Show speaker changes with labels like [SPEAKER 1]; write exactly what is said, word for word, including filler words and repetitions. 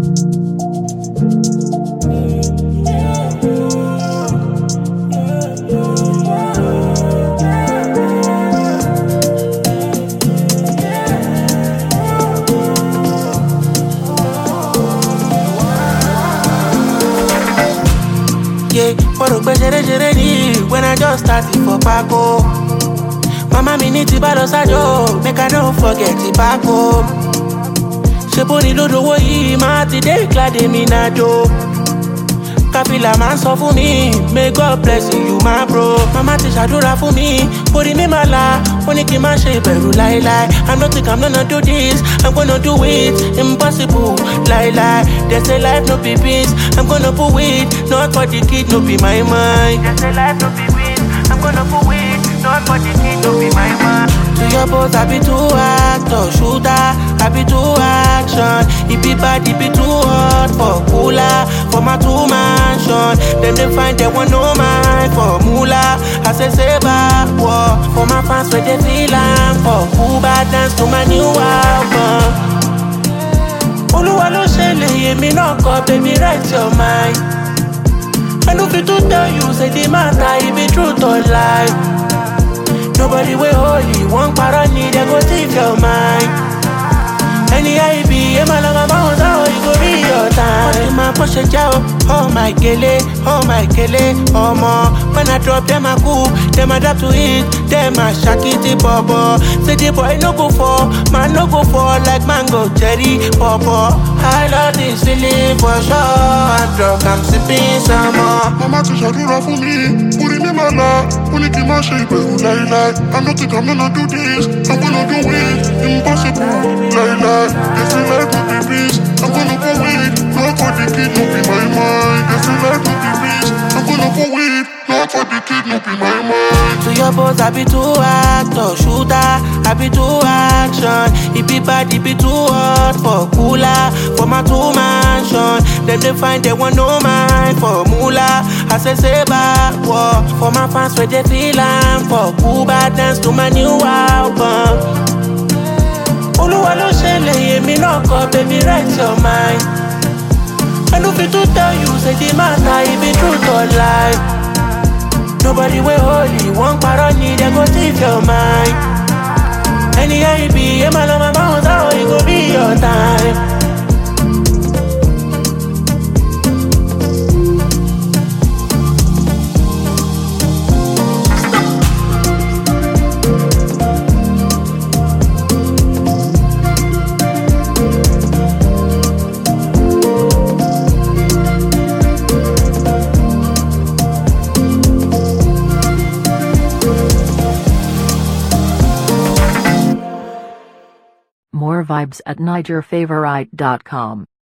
[SPEAKER 1] Yeah, what a jere jere ni when I just started for Paco. Mama me need to balo sajo, make I don't forget the Paco. She poni lodo wo yi ma ti dey glad me na do. Kapila man sọ fún mi, may God bless you my bro. Mama ti ṣàdúrà fún mi, orí mi máa la, ó ní kí n má ṣe ìbẹ̀rù láíláí. I don't think I'm gonna do this, I'm gonna do it, impossible, láíláí. They say life no be beans, I'm gonna put it, not for the kid, no be my mind. They say life no be beans, I'm gonna put it, not for the kid, no be my mind. To your boss, I be too actor, shooter, I be too action. It be bad, it be too hot for cooler, for my two mansion. Then they find they want no mind for moolah. I say say back war for my fans where they feel I'm for Cuba dance to my new album. Oluwa lo ṣẹlẹ̀ yèmí náà kọ, baby write your mind. I know fit to tell you say the matter it be truth or lie. Nobody way holy, one parani, they go take your mind. Any I be, I'm a long bounce, how you go be your time. My push a job, oh my gele, oh my gele, oh more. When I drop them a cool, them adapt to it, them a shakity bobo. Say the boy no go for, man no go for like mango, cherry, popo. I love this feeling for sure. I'm drunk, I'm sipping some more.
[SPEAKER 2] Mama ti ṣàdúrà fún mi, orí mi máa la, ó ní kí n má ṣe ìbẹ̀rù láíláí. I don't think I'm gonna do this, I'm gonna do it, impossible, láíláí. They say life no be beans, I'm gonna go it, not for the kid, no be my mind. They say life no be beans, I'm gonna go it, not for the kid, no be my mind.
[SPEAKER 1] To your boss, I be too actor, shooter, I be too action. It be bad, it be too hot for cooler, for my two mansion. Then they find they want no mind for moolah. I say say back war for my fans where they feel I'm for Cuba dance to my new album. Oluwa lo ṣẹlẹ̀ yèmí náà kọ, baby write your mind. I know fit to tell you say the matter it be truth or lie. Nobody way holy, one parani, they go take your mind. Any I be, I'm a long bounce, how it go be your time.
[SPEAKER 3] More vibes at niger favorite dot com.